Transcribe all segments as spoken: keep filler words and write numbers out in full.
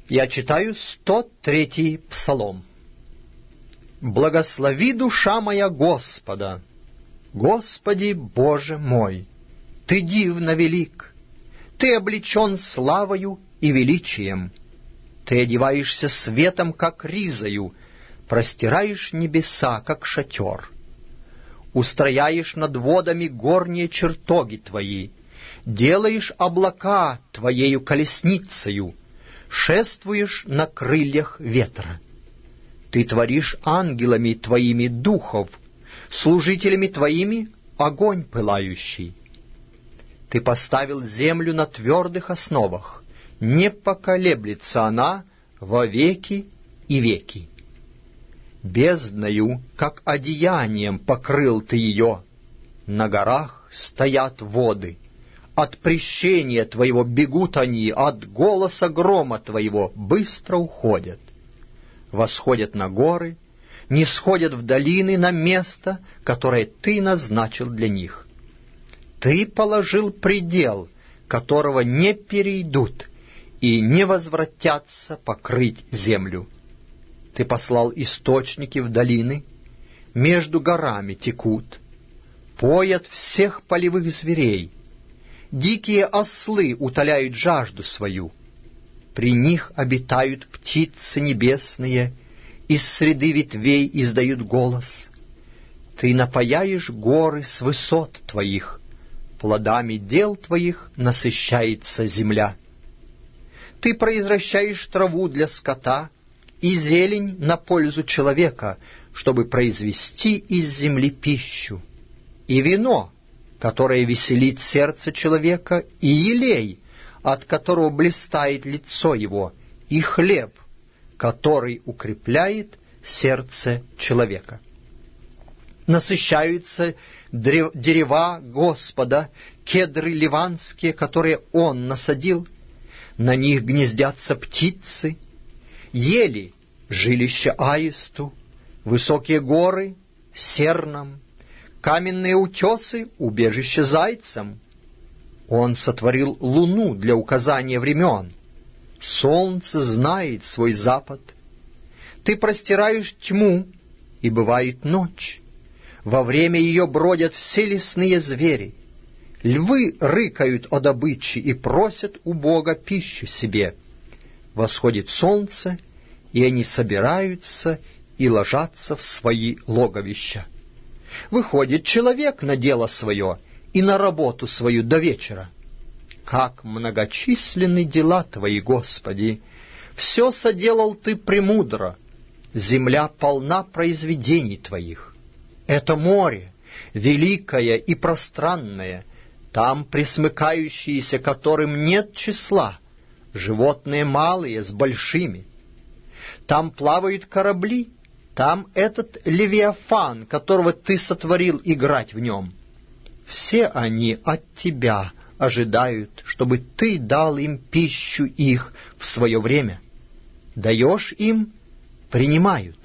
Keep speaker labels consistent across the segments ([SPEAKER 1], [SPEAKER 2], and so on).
[SPEAKER 1] Я читаю сто третий псалом. «Благослови, душа моя, Господа! Господи, Боже мой! Ты дивно велик! Ты облечен славою и величием! Ты одеваешься светом, как ризою, простираешь небеса, как шатер. Устрояешь над водами горние чертоги Твои, делаешь облака Твоею колесницею, шествуешь на крыльях ветра. Ты творишь ангелами Твоими духов, служителями Твоими огонь пылающий. Ты поставил землю на твердых основах, не поколеблется она во веки и веки. Бездною, как одеянием, покрыл Ты ее, на горах стоят воды. От прещения Твоего бегут они, от голоса грома Твоего быстро уходят. Восходят на горы, не сходят в долины на место, которое Ты назначил для них. Ты положил предел, которого не перейдут и не возвратятся покрыть землю. Ты послал источники в долины, между горами текут, поят всех полевых зверей. Дикие ослы утоляют жажду свою. При них обитают птицы небесные, из среды ветвей издают голос. Ты напояешь горы с высот Твоих, плодами дел Твоих насыщается земля. Ты произвращаешь траву для скота и зелень на пользу человека, чтобы произвести из земли пищу, и вино, которое веселит сердце человека, и елей, от которого блистает лицо его, и хлеб, который укрепляет сердце человека. Насыщаются дерева Господа, кедры ливанские, которые Он насадил, на них гнездятся птицы, ели жилище аисту, высокие горы — сернам, каменные утесы — убежище зайцам. Он сотворил луну для указания времен, солнце знает свой запад. Ты простираешь тьму, и бывает ночь. Во время ее бродят все лесные звери. Львы рыкают о добыче и просят у Бога пищу себе. Восходит солнце, и они собираются и ложатся в свои логовища. Выходит человек на дело свое и на работу свою до вечера. Как многочисленны дела Твои, Господи! Все соделал Ты премудро, земля полна произведений Твоих. Это море, великое и пространное, там пресмыкающиеся, которым нет числа, животные малые с большими. Там плавают корабли, там этот Левиафан, которого Ты сотворил играть в нем. Все они от Тебя ожидают, чтобы Ты дал им пищу их в свое время. Даешь им — принимают.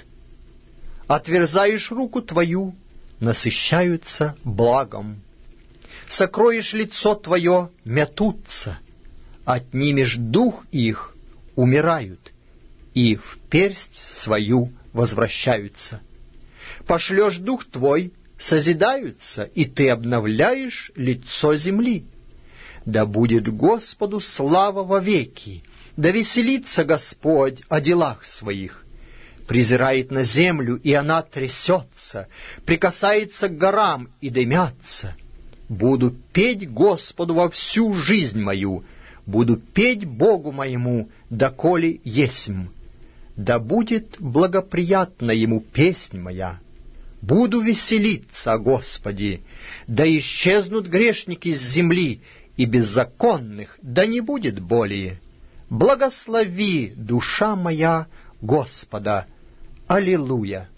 [SPEAKER 1] Отверзаешь руку Твою — насыщаются благом. Сокроешь лицо Твое — метутся. Отнимешь дух их — умирают, и в персть свою возвращаются. Пошлешь дух Твой — созидаются, и Ты обновляешь лицо земли. Да будет Господу слава вовеки, да веселится Господь о делах Своих. Презирает на землю, и она трясется, прикасается к горам, и дымятся. Буду петь Господу во всю жизнь мою, буду петь Богу моему, доколе есмь. Да будет благоприятна Ему песнь моя. Буду веселиться о Господе, да исчезнут грешники с земли, и беззаконных да не будет более. Благослови, душа моя, Господа. Аллилуйя!